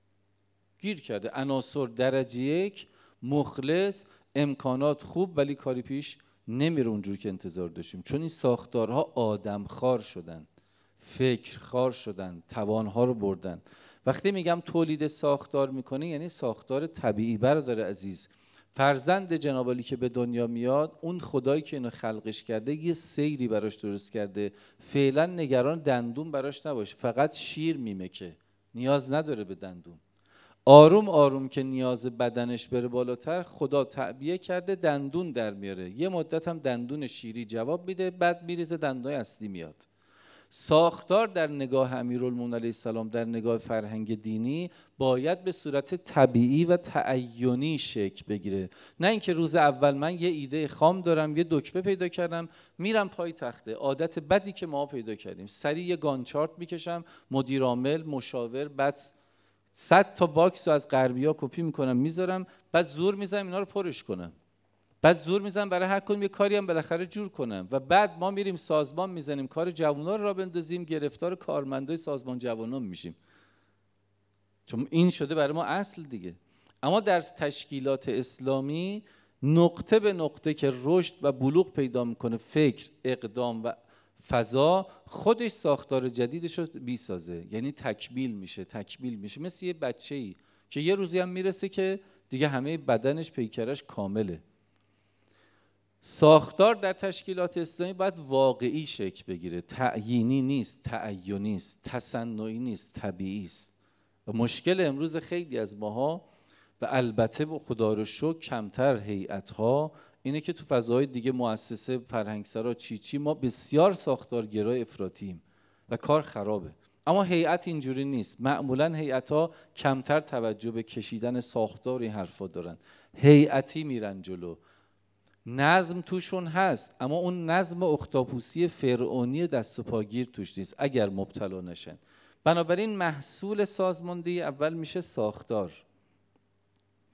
عناصر درجه 1 مخلص، امکانات خوب، ولی کاری پیش نمیره اونجور که انتظار داشتیم، چون این ساختارها آدم خوار شدن، فکر خوار شدن، توانها رو بردن. وقتی میگم تولید ساختار میکنه یعنی ساختار طبیعی. برادر عزیز، فرزند جناب عالی که به دنیا میاد، اون خدایی که اینو خلقش کرده یه سیری براش درست کرده. فعلا نگران دندون براش نباش، فقط شیر میمکه، نیاز نداره به دندون. آروم آروم که نیاز بدنش بره بالاتر، خدا تعبیه کرده دندون در میاره. یه مدت هم دندون شیری جواب میده، بعد میریزه دندون اصلی میاد. ساختار در نگاه امیرالمومنین علیه السلام، در نگاه فرهنگ دینی، باید به صورت طبیعی و تعینی شکل بگیره. نه اینکه روز اول من یه ایده خام دارم، یه دکمه پیدا کردم، میرم پای تخته. عادت بدی که ما پیدا کردیم، سریع یه گانچارت میکشم، مدیر عامل، مشاور، بعد 100 تا باکس رو از غربی‌ها کپی میکنم میذارم، بعد زور میزنم اینا رو پرش کنم، بعد زور میزنم برای هر کدوم یه کاری هم بالاخره جور کنم، و بعد ما میریم سازمان میزنیم کار جوونا رو را بندازیم، گرفتار کارمندای سازمان جوانان میشیم، چون این شده برای ما اصل دیگه. اما در تشکیلات اسلامی نقطه به نقطه که رشد و بلوغ پیدا میکنه، فکر، اقدام و فضا، خودش ساختار جدیدش رو بیسازه، یعنی تکمیل میشه. مثل یه بچه‌ای که یه روزی هم میرسه که دیگه همه بدنش، پیکرش کامله. ساختار در تشکیلات اسلامی باید واقعی شکل بگیره، تعیینی نیست، تعینی است، تصنعی نیست، طبیعی است. و مشکل امروز خیلی از ماها و البته خدا رو شکر کمتر هیئت‌ها اینه که تو فضاهای دیگه، مؤسسه، فرهنگسرا، چی ما بسیار ساختارگرای افراطیم و کار خرابه. اما هیئت اینجوری نیست. معمولا هیئت‌ها کمتر توجه به کشیدن ساختار این حرفا دارن، هیئتی میرن جلو. نظم توشون هست، اما اون نظم اختاپوسی فرعونی دست و پاگیر توش نیست اگر مبتلا نشن. بنابراین محصول سازماندهی اول میشه ساختار.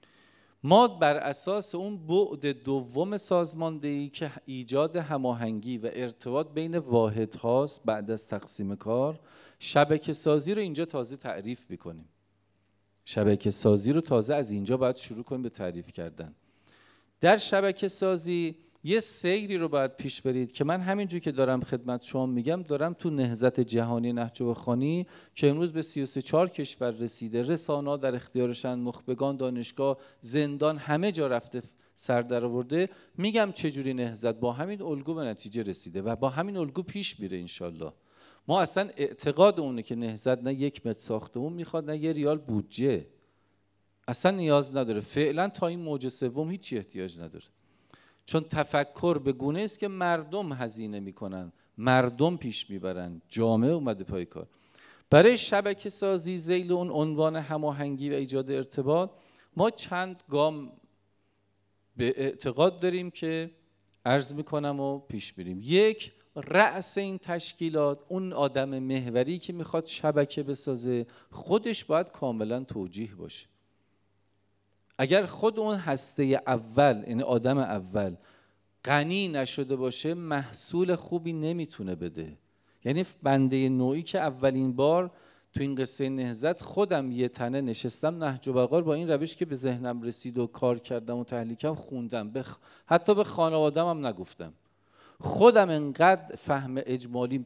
ما بر اساس اون بعد دوم سازماندهی که ایجاد هماهنگی و ارتباط بین واحد هاست بعد از تقسیم کار، شبکه سازی رو اینجا تازه تعریف میکنیم. شبکه سازی رو تازه از اینجا باید شروع کنیم به تعریف کردن. در شبکه سازی یه سیری رو باید پیش برید که من همینجور که دارم خدمت شما میگم دارم تو نهضت جهانی نهج بخوانی که امروز به 33 کشور رسیده، رسانه‌ها در اختیارشن، مخبگان، دانشگاه، زندان، همه جا رفته سر در آورده، میگم چجوری نهضت با همین الگو به نتیجه رسیده و با همین الگو پیش میره انشالله. ما اصلا اعتقاد اونه که نهضت نه 1 متر ساختمون میخواد نه 1 ریال بودجه، اصلا نیاز نداره. فعلا تا این موج سوم هیچی احتیاج نداره، چون تفکر به گونه است که مردم هزینه میکنن، مردم پیش میبرن، جامعه اومده پای کار. برای شبکه سازی ذیل اون عنوان هماهنگی و ایجاد ارتباط ما چند گام به اعتقاد داریم که عرض میکنم و پیش میریم. یک، رأس این تشکیلات، اون آدم محوری که میخواد شبکه بسازه، خودش باید کاملا توجیه باشه. اگر خود اون هسته اول، این آدم اول غنی نشده باشه، محصول خوبی نمیتونه بده. یعنی بنده نوعی که اولین بار تو این قصه نهضت خودم یه تنه نشستم نهج البلاغه با این روش که به ذهنم رسید و کار کردم و تحلیل کردم خوندم، حتی به خانواده‌ام هم نگفتم. خودم انقدر فهم اجمالیم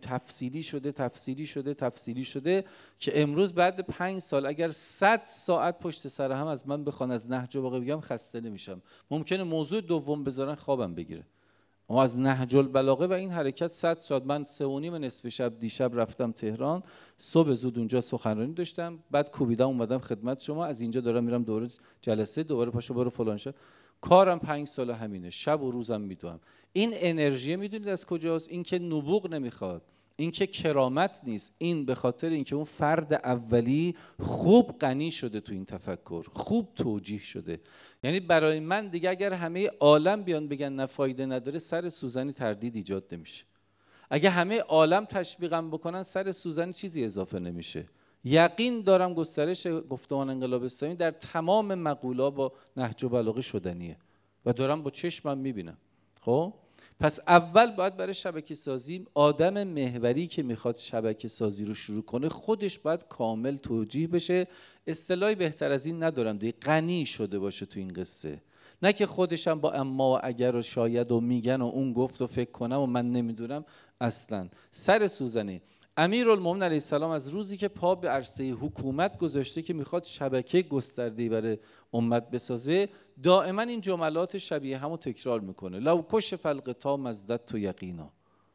تفصیلی شده که امروز بعد 5 سال اگر 100 ساعت پشت سر هم از من بخوان از نهج البلاغه بگم خسته نمیشم. ممکنه موضوع دوم بذارن خوابم بگیره، اما از نهج البلاغه و این حرکت 100 ساعت. من 3:30 نصف شب دیشب رفتم تهران، صبح زود اونجا سخنرانی داشتم، بعد کوبیدم اومدم خدمت شما، از اینجا دارم میرم دوره جلسه، دوباره پاشو برو فلان شو. کارم 5 سال همینه، شب و روزم میدوام. این انرژی میدونید از کجاست؟ این که نبوغ نمیخواد، این که کرامت نیست، این به خاطر اینکه اون فرد اولی خوب غنی شده تو این تفکر، خوب توجیه شده. یعنی برای من دیگه اگر همه عالم بیان بگن نه فایده نداره، سر سوزنی تردید ایجاد نمیشه. اگه همه عالم تشویقم بکنن، سر سوزنی چیزی اضافه نمیشه. یقین دارم گسترش گفتمان انقلاب اسلامی در تمام مقوله‌ها با نهج البلاغه شدنیه و دارم با چشمم میبینم. خب پس اول باید برای شبکه سازی آدم محوری که میخواد شبکه سازی رو شروع کنه خودش باید کامل توجیه بشه. اصطلاحی بهتر از این ندارم دیگه، غنی شده باشه تو این قصه، نه که خودش هم با اما و اگر و شاید و میگن و اون گفت و فکر کنم و من نمیدونم. اصلا سر سوزنی امیرالمومنین علیه السلام از روزی که پا به عرصه حکومت گذاشته که میخواد شبکه گسترده‌ای برای امت بسازه، دائما این جملات شبیه همو تکرار میکنه. لو کشف الغطا مزددت یقینا،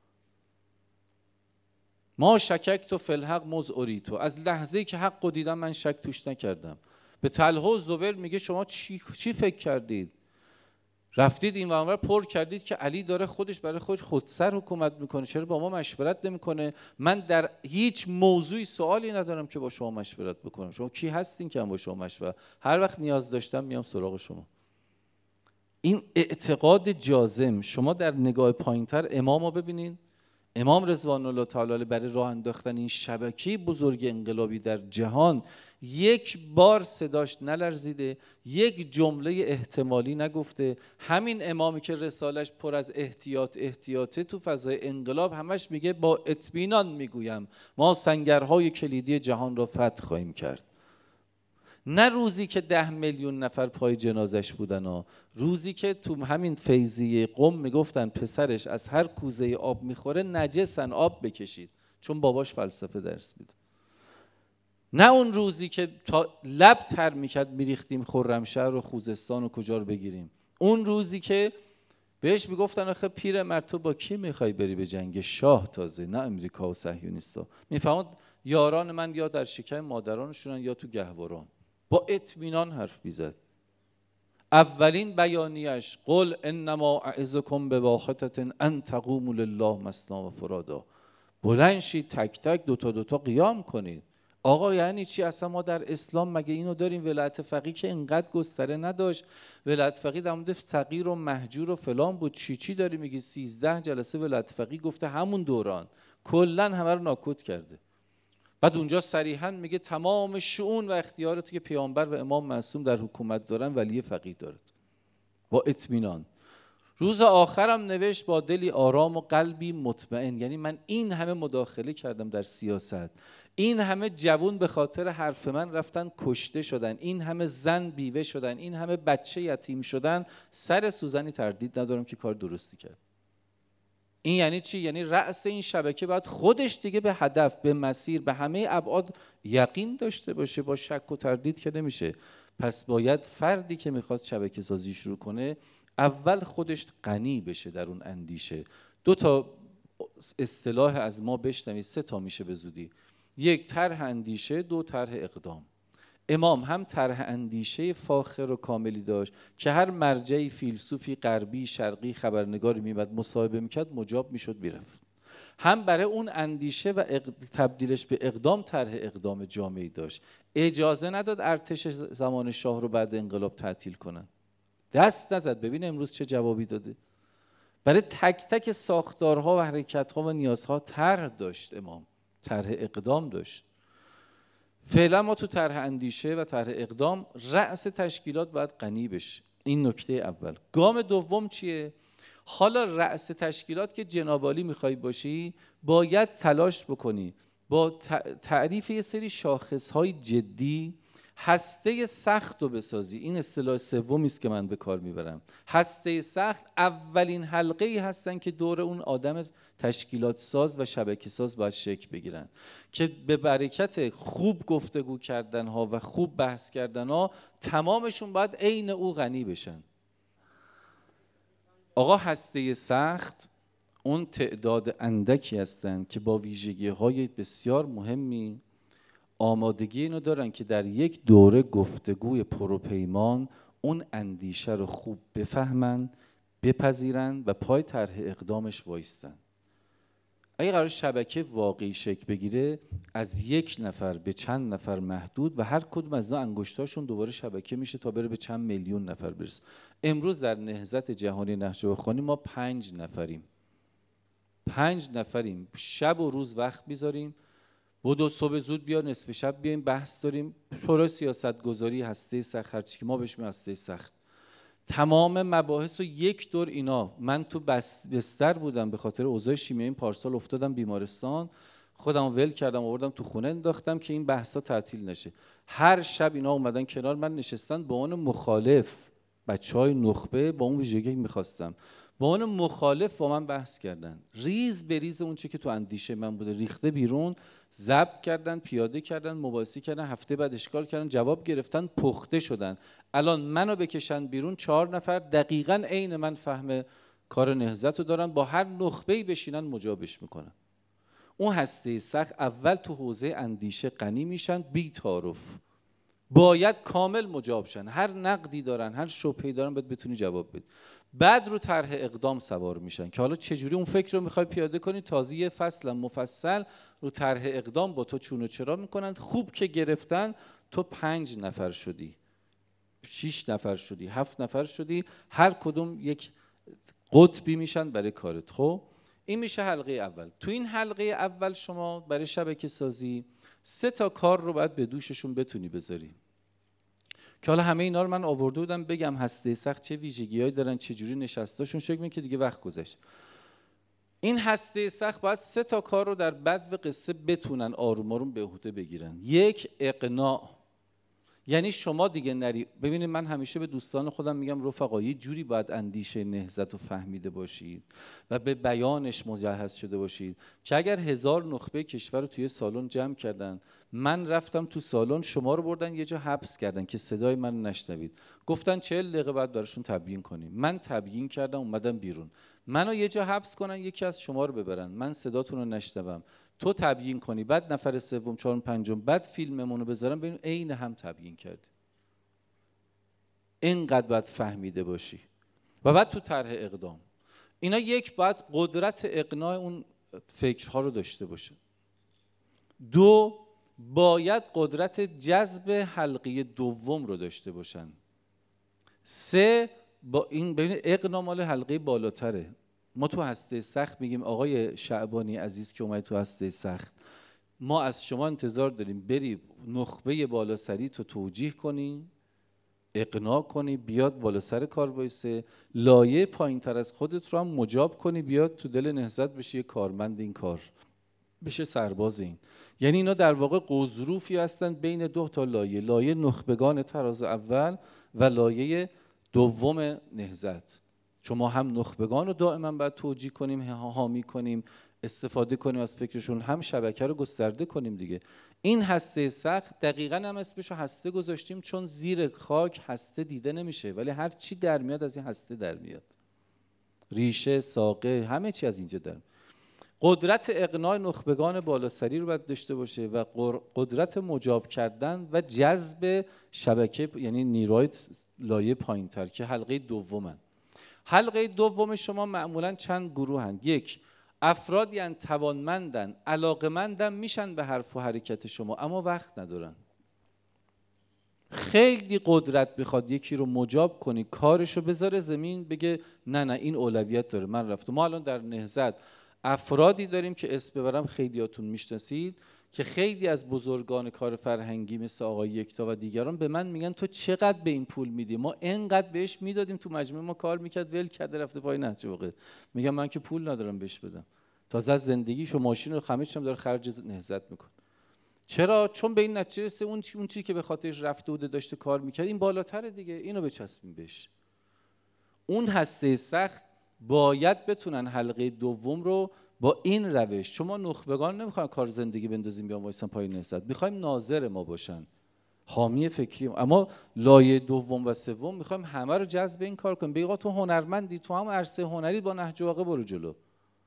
ما شککت فی الحق مذ اریت، از لحظه‌ای که حق رو دیدم من شک توش نکردم. به طلحه و زبیر میگه شما چی فکر کردید؟ رفتید این ور پر کردید که علی داره خودش برای خودش خودسر حکومت میکنه، چرا با ما مشورت نمیکنه؟ من در هیچ موضوعی سوالی ندارم که با شما مشورت بکنم. شما کی هستین که من با شما مشورت؟ هر وقت نیاز داشتم میام سراغ شما. این اعتقاد جازم. شما در نگاه پایینتر امامو ببینین، امام رضوان الله تعالی علیه برای راه انداختن این شبکه بزرگ انقلابی در جهان یک بار صداش نلرزیده، یک جمله احتمالی نگفته. همین امامی که رسالش پر از احتیاطه تو فضای انقلاب همش میگه با اطمینان میگویم ما سنگرهای کلیدی جهان را فتح خواهیم کرد. نه روزی که 10 میلیون نفر پای جنازش بودن ها، روزی که تو همین فیضیه قم میگفتن پسرش از هر کوزه آب میخوره نجسن، آب بکشید، چون باباش فلسفه درس میده. نه اون روزی که تا لب تر میکرد میریختیم خرمشهر و خوزستان و کجا رو بگیریم. اون روزی که بهش میگفتن آخه پیرمرد تو با کی میخوای بری به جنگ؟ شاه تازه، نه امریکا و صهیونیستا. میفهمد یاران من یا در شکم مادرانشونن یا تو گهواران. با اطمینان حرف میزد. اولین بیانیش قل انما اعظکم بواحدة ان تقوموا لله مثنی و فرادا، بلند شید تک تک دوتا قیام کنید. آقا یعنی چی؟ اصلا ما در اسلام مگه اینو داریم؟ ولایت فقیه که اینقدر گستره نداشت، ولایت فقیه در مورد فقیر و مهجور و فلان بود. چی داری میگی؟ 13 جلسه ولایت فقیه گفته همون دوران کلا همه رو ناکوت کرده. بعد اونجا صریحا میگه تمام شؤون و اختیاراتی که پیامبر و امام معصوم در حکومت دارن ولی فقیه دارد با اطمینان. روز آخرم نوشت با دلی آرام و قلبی مطمئن. یعنی من این همه مداخله کردم در سیاست، این همه جوون به خاطر حرف من رفتن کشته شدن، این همه زن بیوه شدن، این همه بچه یتیم شدن، سر سوزنی تردید ندارم که کار درستی کرد. این یعنی چی؟ یعنی رأس این شبکه باید خودش دیگه به هدف، به مسیر، به همه ابعاد یقین داشته باشه، با شک و تردید که نمیشه. پس باید فردی که میخواد شبکه سازی شروع کنه اول خودش غنی بشه در اون اندیشه. 2 تا اصطلاح از ما بشنوید، 3 تا میشه به زودی. 1 طرح اندیشه، 2 طرح اقدام. امام هم طرح اندیشه فاخر و کاملی داشت که هر مرجعی فیلسوفی غربی شرقی خبرنگاری میمد مصاحبه میکرد مجاب میشد میرفت. هم برای اون اندیشه و تبدیلش به اقدام طرح اقدام جامعی داشت. اجازه نداد ارتش زمان شاه رو بعد انقلاب تعطیل کنن. دست نزد. ببین امروز چه جوابی داده. برای تک تک ساختارها و حرکتها و نیازها طرح داشت امام، طرح اقدام داشت. فعلا ما تو طرح اندیشه و طرح اقدام رأس تشکیلات باید غنی بشه. این نکته اول. گام دوم چیه؟ حالا رأس تشکیلات که جناب عالی میخوای باشی باید تلاش بکنی با تعریف یه سری شاخصهای جدی هسته سخت رو بسازی. این اصطلاح سومی است که من به کار میبرم. هسته سخت اولین حلقه ای هستن که دور اون آدم تشکیلات ساز و شبکه ساز باید شکل بگیرن که به برکت خوب گفتگو کردن ها و خوب بحث کردن ها تمامشون باید عین او غنی بشن. آقا هسته سخت اون تعداد اندکی هستن که با ویژگی های بسیار مهمی آمادگی اینو دارن که در یک دوره گفتگوی پروپیمان اون اندیشه رو خوب بفهمن، بپذیرن و پای طرح اقدامش وایستن. اگه قرار شبکه واقعی شکل بگیره از 1 نفر به چند نفر محدود و هر کدوم از اینا انگشتاشون دوباره شبکه میشه تا بره به چند میلیون نفر برسه. امروز در نهضت جهانی نهج البخاری ما 5 نفریم. 5 نفریم. شب و روز وقت میذاریم. بدو صبح زود بیا، نصف شب بیایم بحث داریم. شورای سیاست گذاری، هسته سخت، هرچی که ما بهش میگیم هسته سخت. تمام مباحث و 1 دور اینا. من تو بستر بودم به خاطر اوضاع شیمیایی پارسال افتادم بیمارستان، خودم ول کردم آوردم تو خونه انداختم که این بحثا تعطیل نشه. هر شب اینا اومدن کنار من نشستن با اون مخالف، بچهای نخبه با اون ویژگی می‌خواستم با اون مخالف با من بحث کردن. ریز به ریز اون چه که تو اندیشه من بوده ریخته بیرون، ضبط کردن، پیاده کردن، مباحثه کردن، هفته بعد اشکال کردن، جواب گرفتن، پخته شدن. الان منو بکشن بیرون 4 نفر دقیقاً عین من فهم کار نهضت رو دارن، با هر نخبه‌ای بشینن مجابش میکنن. اون هسته سخت اول تو حوزه اندیشه غنی میشن بی تعارف. باید کامل مجاب شن. هر نقدی دارن، هر شبهه‌ای دارن باید بتونی جواب بدی. بعد رو طرح اقدام سوار میشن که حالا چجوری اون فکر رو میخوای پیاده کنی. تازه یه فصل مفصل رو طرح اقدام با تو چون و چرا میکنن. خوب که گرفتن تو 5 نفر شدی، 6 نفر شدی، 7 نفر شدی، هر کدوم یک قطبی میشن برای کارت. خب این میشه حلقه اول. تو این حلقه اول شما برای شبکه سازی 3 تا کار رو باید به دوششون بتونی بذاری که حالا همه اینا رو من آورده بودم بگم هسته سخت چه ویژگی‌هایی دارن، چه جوری نشستاشون شکل میگیره که دیگه وقت گذشت. این هسته سخت باید 3 تا کار رو در بدو قصه بتونن آروم آروم به عهده بگیرن. 1 اقناع. یعنی شما دیگه نری. ببینید من همیشه به دوستان خودم میگم رفقا یه جوری باید اندیشه نهضت رو فهمیده باشید و به بیانش مجهز شده باشید که اگر 1000 نخبه کشور رو توی سالن جمع کردن، من رفتم تو سالن، شما رو بردن یه جا حبس کردن که صدای من نشنوید، گفتن 40 دقیقه بعد براشون تبیین کنیم. من تبیین کردم اومدم بیرون. منو یه جا حبس کنن، یکی از شما رو ببرن، من صداتون رو نشنوم، تو تبیین کنی، بعد نفر سوم چهارم پنجم بعد فیلممون رو بذارم ببین عین هم تبیین کردی. اینقدر باید فهمیده باشی. و بعد تو طرح اقدام اینا 1 باید قدرت اقناع اون فکرها رو داشته باشه. 2 باید قدرت جذب حلقه دوم رو داشته باشن. 3 با این ببین اقناع مال حلقه بالاتره. ما تو هسته سخت میگیم آقای شعبانی عزیز که اومد تو هسته سخت ما از شما انتظار داریم بری نخبه بالا سری تو توجیه کنی، اقناع کنی بیاد بالا سر کار وایسه، لایه پایین تر از خودت رو هم مجاب کنی بیاد تو دل نهضت بشه یه کارمند این کار، بشه سرباز این. یعنی اینا در واقع قضروفی هستن بین دو تا لایه، لایه نخبگان تراز اول و لایه دوم نهضت. چون ما هم نخبگان رو دائما باید توجیه کنیم، حامی کنیم، استفاده کنیم از فکرشون، هم شبکه رو گسترده کنیم دیگه. این هسته سخت دقیقاً هم اسمشو هسته گذاشتیم چون زیر خاک هسته دیده نمیشه، ولی هر چی در میاد از این هسته در میاد، ریشه، ساقه، همه چی از اینجا در میاد. قدرت اقناع نخبگان بالاسری رو باید داشته باشه و قدرت مجاب کردن و جذب شبکه، یعنی نیروی لایه پایین‌تر که حلقه دومن. حلقه دوم شما معمولاً چند گروه هن. یک، افرادی هن توانمندن، علاقمندن، میشن به حرف و حرکت شما اما وقت ندارن. خیلی قدرت بخواد یکی رو مجاب کنی، کارشو بذاره زمین، بگه نه نه این اولویت داره من رفتم. ما الان در نهضت افرادی داریم که اسم ببرم خیلیاتون میشناسید که خیلی از بزرگان کار فرهنگی مثل آقای یکتا و دیگران به من میگن تو چقدر به این پول میدی؟ ما اینقدر بهش میدادیم تو مجموعه ما کار میکرد ول کرده رفته پای نهج واقع. میگم من که پول ندارم بهش بدم، تازه از زندگیش و ماشین و همه چیزم داره خرج نهضت میکنه. چرا؟ چون به این نتیجه رسید اون چیزی که به خاطرش رفته بوده داشته کار میکرد این بالاتره دیگه، اینو بچسبیم بهش. اون هسته سخت باید بتونن حلقه دوم رو با این روش، چون ما نخبگان نمیخوایم کار زندگی بندازیم بیان وایسن پای نهضت، میخوایم ناظر ما باشن، حامی فکری، اما لایه دوم و سوم میخوایم همه رو جذب این کار کنیم. بگی تو هنرمندی، تو هم عرصه هنری با نهج واقع برو جلو،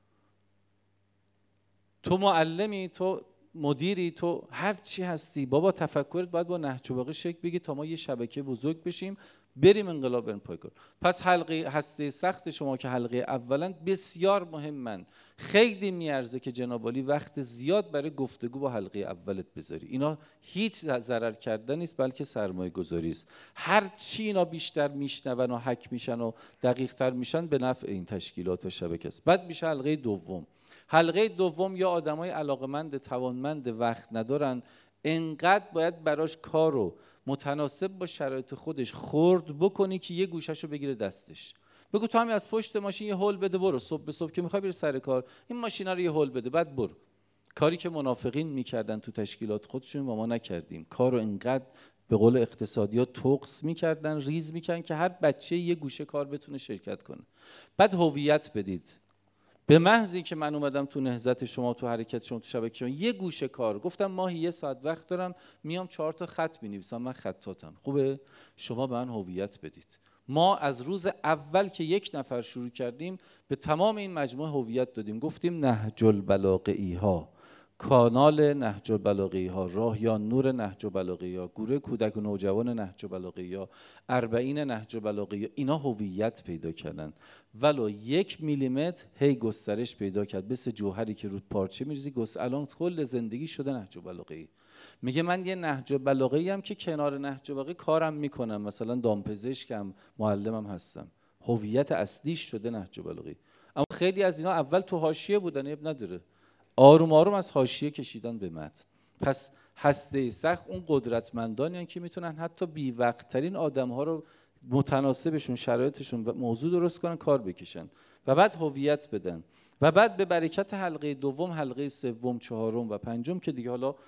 تو معلمی، تو مدیری، تو هر چی هستی، بابا تفکرت باید با نهج واقع شکل بگی تا ما یه شبکه بزرگ بشیم بریم انقلاب بریم پای کار. پس حلقه هسته سخت شما که حلقه اولا بسیار مهمن، خیلی میارزه که جناب عالی وقت زیاد برای گفتگو با حلقه اولت بذاری. اینا هیچ ضرر کردن نیست بلکه سرمایه گذاری است. هر چی اینا بیشتر میشنون و حک میشن و دقیق تر میشن به نفع این تشکیلات و شبکه است. بعد میشه حلقه دوم. حلقه دوم یا آدمای علاقمند، توانمند، وقت ندارن، انقدر باید براش کارو متناسب با شرایط خودش خرد بکنی که یه گوشهشو بگیره دستش، بگو تو همین از پشت ماشین یه هول بده برو، صبح به صبح که میخوای بری سر کار این ماشینا رو یه هول بده بعد برو. کاری که منافقین میکردن تو تشکیلات خودشون و ما نکردیم، کارو انقدر به قول اقتصادی‌ها توقس میکردن، ریز میکردن که هر بچه یه گوشه کار بتونه شرکت کنه. بعد هویت بدید. به محض اینکه من اومدم تو نهضت شما، تو حرکت شما، تو شبکه شما، یه گوشه کار گفتم ماهی 1 ساعت وقت دارم میام 4 تا خط می‌نویسم، من خطاطم، خوبه؟ شما به من هویت بدید. ما از روز اول که یک نفر شروع کردیم به تمام این مجموعه هویت دادیم، گفتیم نهج البلاغه‌ای ها، کانال نهج البلاغه‌ای ها، راهیان نور نهج البلاغه‌ای ها، گروه کودک و نوجوان نهج البلاغه‌ای ها، 40 نهج البلاغه‌ای ها، اینا هویت پیدا کردن. ولو 1 میلیمتر هی گسترش پیدا کرد، مثل جوهری که رو پارچه می‌ریزی الان کل زندگی شده نهج البلاغه‌ای. میگه من یه نهج البلاغه‌ای ام که کنار نهج البلاغه‌ای کارم میکنم، مثلا دامپزشکم، معلمم هستم، هویت اصلیش شده نهج البلاغه‌ای. اما خیلی از اینا اول تو حاشیه بودن، اب نداره، آروم آروم از حاشیه کشیدن به متن. پس هسته سخت اون قدرتمندانی که میتونن حتی بی وقت ترین آدم‌ها رو متناسبشون، شرایطشون و موضوع درست کنن، کار بکشن و بعد هویت بدن. و بعد به برکت حلقه دوم، حلقه سوم، چهارم و پنجم که دیگه حالا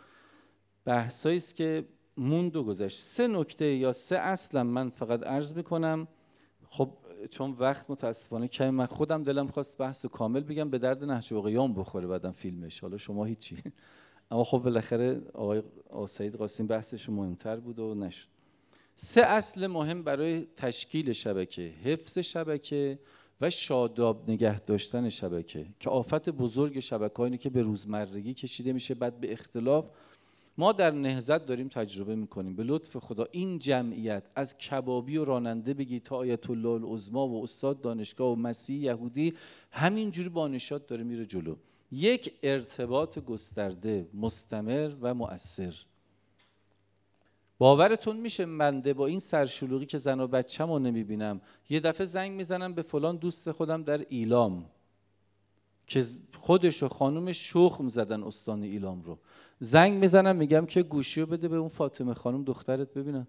بحثایی است که موند و گذشت، 3 نکته یا 3 اصلا من فقط عرض میکنم. خب چون وقت متاسفانه کمی، من خودم دلم خواست بحث کامل بگم به درد نهج البلاغه بخوره بعدم فیلمش، حالا شما هیچی اما خب بالاخره آقای سید قاسمی بحثش مهمتر بود و نشد. 3 اصل مهم برای تشکیل شبکه: حفظ شبکه و شاداب نگه داشتن شبکه، که آفت بزرگ شبکه‌ها اینه که به روزمرگی کشیده میشه، بعد به اختلاف. ما در نهضت داریم تجربه میکنیم به لطف خدا این جمعیت، از کبابی و راننده بگی تا آیت الله العظمی و استاد دانشگاه و مسیحی یهودی، همینجوری با نشاط داره میره جلو. یک ارتباط گسترده، مستمر و مؤثر. باورتون میشه بنده با این سرشلوغی که زن و بچه‌مو نمیبینم، یه دفعه زنگ میزنم به فلان دوست خودم در ایلام که خودش و خانومش شخم زدن استان ایلام رو. زنگ میزنم میگم که گوشی رو بده به اون فاطمه خانم دخترت ببینم.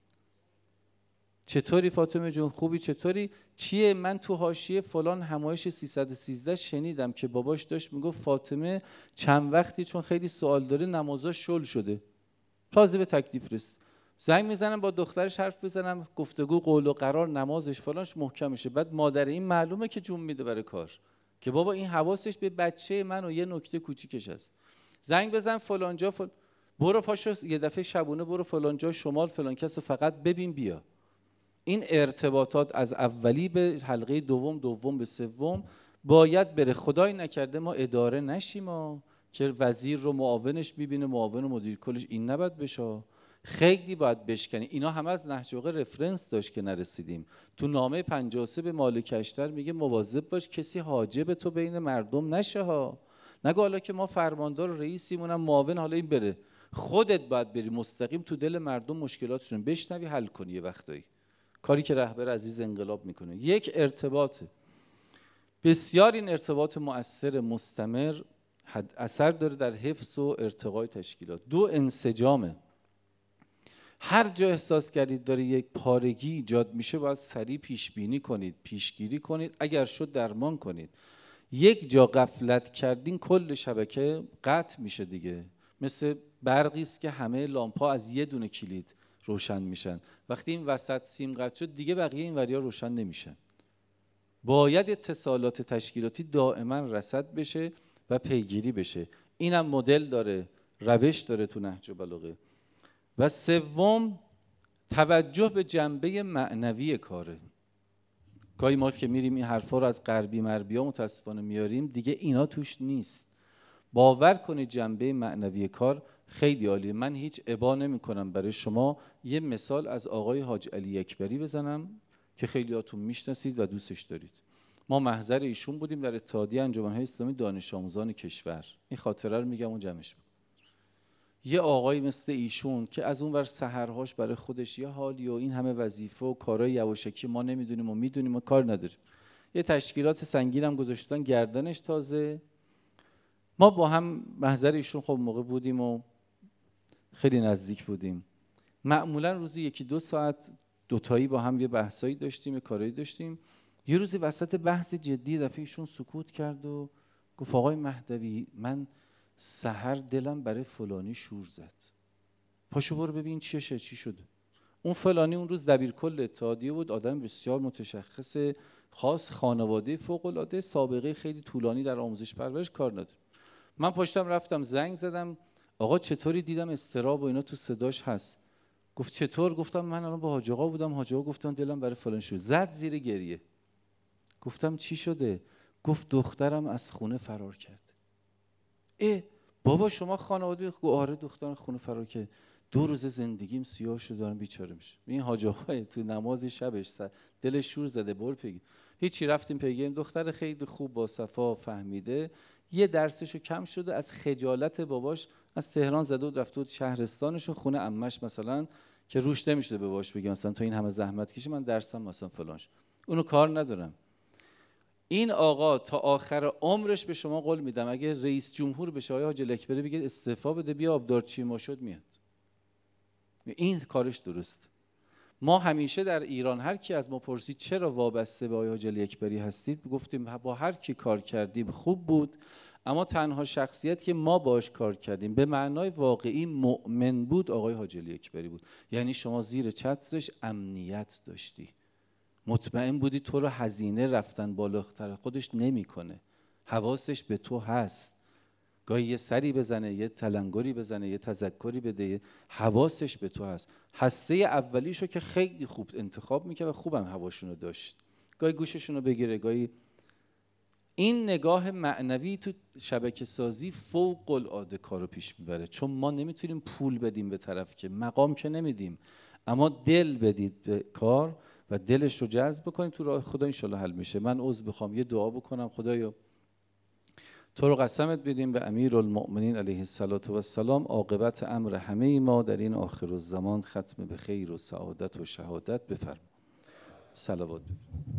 چطوری فاطمه جون خوبی؟ چطوری؟ چیه؟ من تو حاشیه فلان همایش 313 شنیدم که باباش داشت میگفت فاطمه چند وقتی چون خیلی سوال داره نمازا شل شده، تازه به تکلیف رسید. زنگ میزنم با دخترش حرف بزنم، گفتگو قول و قرار نمازش فلانش محکم میشه. بعد مادر این معلومه که جون میده برای کار که بابا این حواسش به بچه من و یه نکته کوچیکش هست. زنگ بزن فلانجا برو پاشو یه دفعه شبونه برو فلانجا شمال فلان کس فقط ببین بیا. این ارتباطات از اولی به حلقه دوم به سوم باید بره. خدای نکرده ما اداره نشیم که وزیر رو معاونش میبینه، معاون و مدیر کلش، این نباید بشه. خیلی باید بشکنی. اینا همه از نهج البلاغه رفرنس داشت که نرسیدیم. تو نامه 53 به مالک اشتر میگه مواظب باش کسی حاجب تو بین مردم نشه ها. نگو حالا که ما فرماندار و رئیسیمونم معاون حالا این بره. خودت باید بری مستقیم تو دل مردم مشکلاتشون بشنوی حل کنی. یه وقتایی کاری که رهبر عزیز انقلاب میکنه. یک ارتباط بسیار، این ارتباط مؤثر مستمر اثر داره در حفظ و ارتقای تشکیلات. دو، انسجامه. هر جا احساس کردید داره یک پارگی ایجاد میشه باید سریع پیش بینی کنید، پیشگیری کنید، اگر شد درمان کنید. یک جا غفلت کردین کل شبکه قطع میشه دیگه. مثل برقی است که همه لامپ‌ها از یه دونه کلید روشن میشن. وقتی این وسط سیم قطع شد دیگه بقیه این وریا روشن نمیشن. باید اتصالات تشکیلاتی دائما رصد بشه و پیگیری بشه. اینم مدل داره، روش داره تو نهج البلاغه. و سوم، توجه به جنبه معنوی کاره. گاهی ما که میریم این حرفا رو از غربی مربی‌ها متاسفانه میاریم، دیگه اینا توش نیست. باور کنید جنبه معنوی کار خیلی عالیه. من هیچ ابا نمی‌کنم برای شما یه مثال از آقای حاج علی اکبری بزنم که خیلیاتون میشناسید و دوستش دارید. ما محضر ایشون بودیم در اتحادیه انجمن‌های اسلامی دانش آموزان کشور. این خاطره رو میگم و جمعش می‌کنم. یه آقایی مثل ایشون که از اون ور سحرهاش برای خودش یه حالی و این همه وظیفه و کارهای یواشکی ما نمیدونیم و میدونیم و کار نداریم. یه تشکیلات سنگین هم گذاشتن گردنش. تازه ما با هم محضر ایشون خب موقع بودیم و خیلی نزدیک بودیم. معمولا روزی 1-2 ساعت دوتایی با هم یه بحثایی داشتیم، یه کارایی داشتیم. یه روزی وسط بحث جدی دفعه ایشون سکوت کرد و گفت آقای مهدوی من سحر دلم برای فلانی شور زد. پاشو برو ببین چی شده. اون فلانی اون روز دبیرکل اتحادیه بود، آدم بسیار متشخص، خاص، خانواده فوق‌العاده، سابقه خیلی طولانی در آموزش پرورش، کار نداره. من پاشتم رفتم زنگ زدم آقا چطوری؟ دیدم اضطراب و اینا تو صداش هست. گفت چطور؟ گفتم من الان با حاج آقا بودم، حاج آقا گفتن دلم برای فلان شد. زد زیر گریه. گفتم چی شده؟ گفت دخترم از خونه فرار کرد. بابا شما خانواده؟ آره دخترم خونه فرار کرد. 2 روز زندگیم سیاه شد، دارم بیچاره میشه. این حاج آقا تو نماز شبش دلش شور زده، برو پیگیر. هیچی، رفتیم پیگیر. دختر خیلی خوب با صفا فهمیده، یه درسشو کم شده، از خجالت باباش از تهران زده و رفته بود شهرستانش و خونه عمش مثلا که روش نمیشده به باباش بگه مثلا تو این همه زحمت کشی من درسم مثلا فلانش. اونو کار ندارم. این آقا تا آخر عمرش به شما قول میدم اگه رئیس جمهور بشه آقای حاج اکبری بگه استعفا بده بیا آبدارچی ما شد میاد. این کارش درست. ما همیشه در ایران هر کی از ما پرسید چرا وابسته به آقای حاج اکبری هستید گفتیم با هر کی کار کردیم خوب بود، اما تنها شخصیت که ما باش کار کردیم به معنای واقعی مؤمن بود آقای حاج اکبری بود. یعنی شما زیر چترش امنیت داشتی، مطمئن بودی تو رو هزینه رفتن بالاتر خودش نمیکنه، حواسش به تو هست. گاهی یه سری بزنه، یه تلنگری بزنه، یه تذکری بده، حواسش به تو هست. هسته اولیشو که خیلی خوب انتخاب میکنه و خوبم هواشونو داشت. گاهی گوششونو بگیره، گاهی. این نگاه معنوی تو شبکه سازی فوق العاده کارو پیش میبره، چون ما نمیتونیم پول بدیم به طرف که مقام که نمیدیم، اما دل بدید به کار و دلش رو جذب بکنیم تو راه خدا، انشالله حل میشه. من عذر بخوام یه دعا بکنم. خدایا تو رو قسمت بدیم به امیرالمؤمنین علیه السلام عاقبت امر همه ما در این آخر الزمان ختم به خیر و سعادت و شهادت بفرما. صلوات.